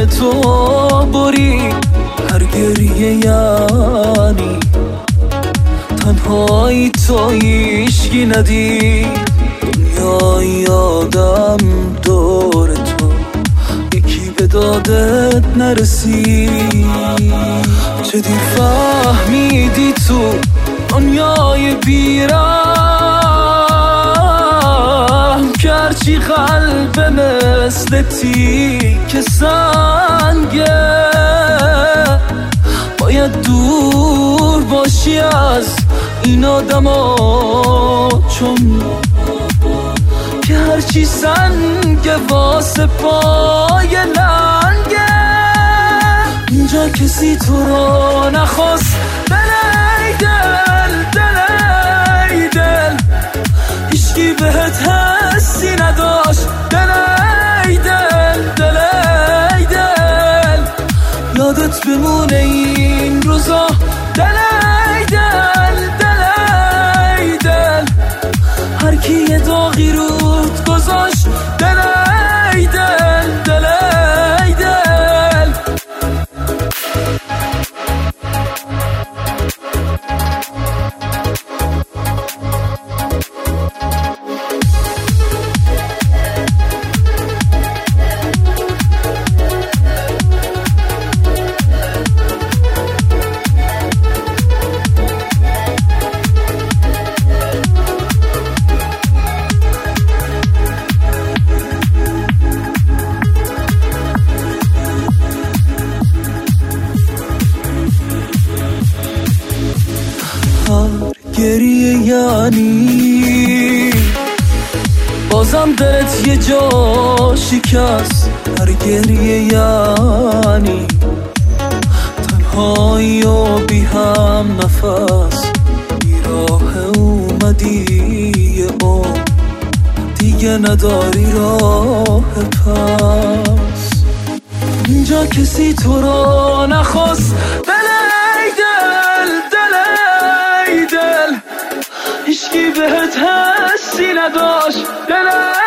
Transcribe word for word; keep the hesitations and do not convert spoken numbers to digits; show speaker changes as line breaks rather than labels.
تو بری هر گریه یعنی تنهایی تو هیچکی ندی دنیای آدم دور تو یکی به دادت نرسید چه دیر فهمیدی تو دنیای بیرم که هرچی قلب مثل تیک سنگه باید دور باشی از این آدم ها چون که هرچی سنگ واسه پای لنگه اینجا کسی تو رو نخواست دل ای دل دل ای دل هیچکی بهت حسی نداشت دل ای دل دل ای دل یادت بمونه این روزا دل ای دل دل ای دل هر کی یه داغی رود گذاشت دل ای دل دل ای دل هر گریه یعنی بازم دلت یه جا شکست هر گریه یعنی تنهایی و بی هم نفس بی راه اومدی یه عمر دیگه نداری راه پس اینجا کسی تو رو نخواست دل ای دل دل ای دل هیچکی بهت حسی نداشت دل